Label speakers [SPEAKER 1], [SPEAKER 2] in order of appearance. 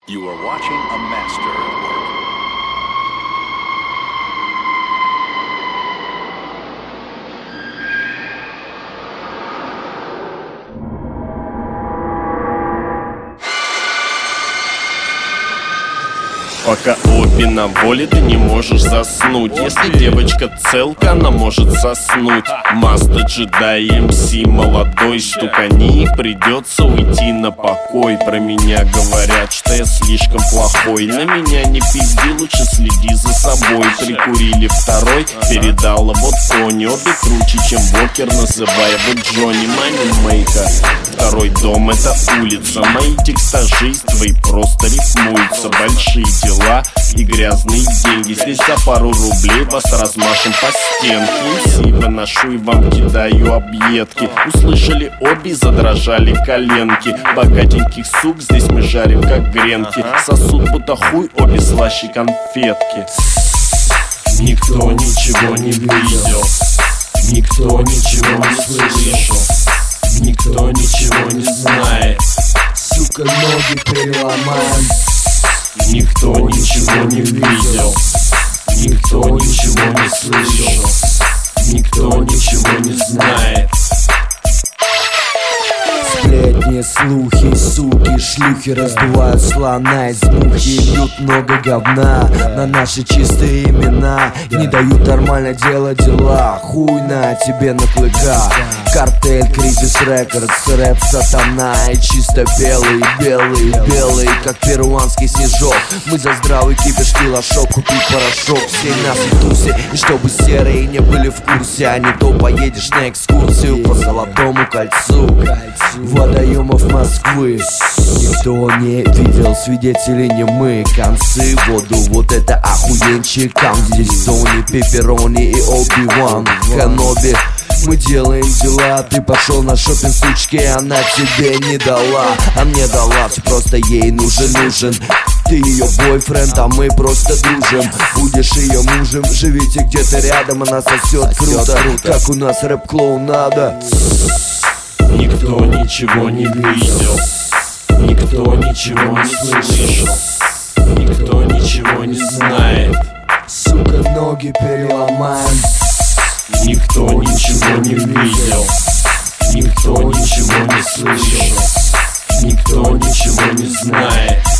[SPEAKER 1] You are watching a master at work.
[SPEAKER 2] Пока обе на воле, ты не можешь заснуть. Если девочка целка, она может соснуть. Маста, джедай, МС молодой, штукани, придется уйти на покой. Про меня говорят, что я слишком плохой. На меня не пизди, лучше следи за собой. Прикурили второй, передала вот Тони. Обе круче, чем Бокер, называя бы Джонни. Манимейка, второй дом — это улица. Мои текста жизнь, твои просто рифмуются. Большие дела и грязные деньги. Здесь за пару рублей вас размашем по стенке. МС выношу и вам кидаю объедки. Услышали обе, задрожали коленки. Богатеньких сук здесь мы жарим как гренки. Сосут будто хуй, обе слаще конфетки. Никто ничего не видел, никто ничего не слышал, никто ничего не знает.
[SPEAKER 3] Сука, ноги переломаем.
[SPEAKER 2] Никто ничего не видел, никто ничего не слышал, никто ничего не знает.
[SPEAKER 3] Сплетни, слухи, суки, шлюхи раздувают слона из мухи. Льют много говна на наши чистые имена. Не дают нормально делать дела. Хуй на тебе на клыка. Картель, Кризис Рекордс, рэп сатана. И чисто белый, белый, белый, как перуанский снежок. Мы за здравый кипиш, килошок, купить порошок. Все нас в тусе, и чтобы серые не были в курсе. А не то поедешь на экскурсию по Золотому кольцу водоемов Москвы. Никто не видел, свидетели не мы. Концы в воду, вот это охуенчикам. Здесь Тони, Пепперони и Оби-Ван Каноби. Мы делаем дела, ты пошел на шопинг, сучки, она тебе не дала. А мне дала, все просто ей нужен. Ты ее бойфренд, а мы просто дружим. Будешь ее мужем, живите где-то рядом. Она сосет круто, как у нас рэп-клоунада.
[SPEAKER 2] Никто ничего не видел, никто ничего не слышал, никто ничего не знает.
[SPEAKER 3] Сука, ноги переломаем.
[SPEAKER 2] Никто ничего не видел, никто ничего не слышал, никто ничего не знает.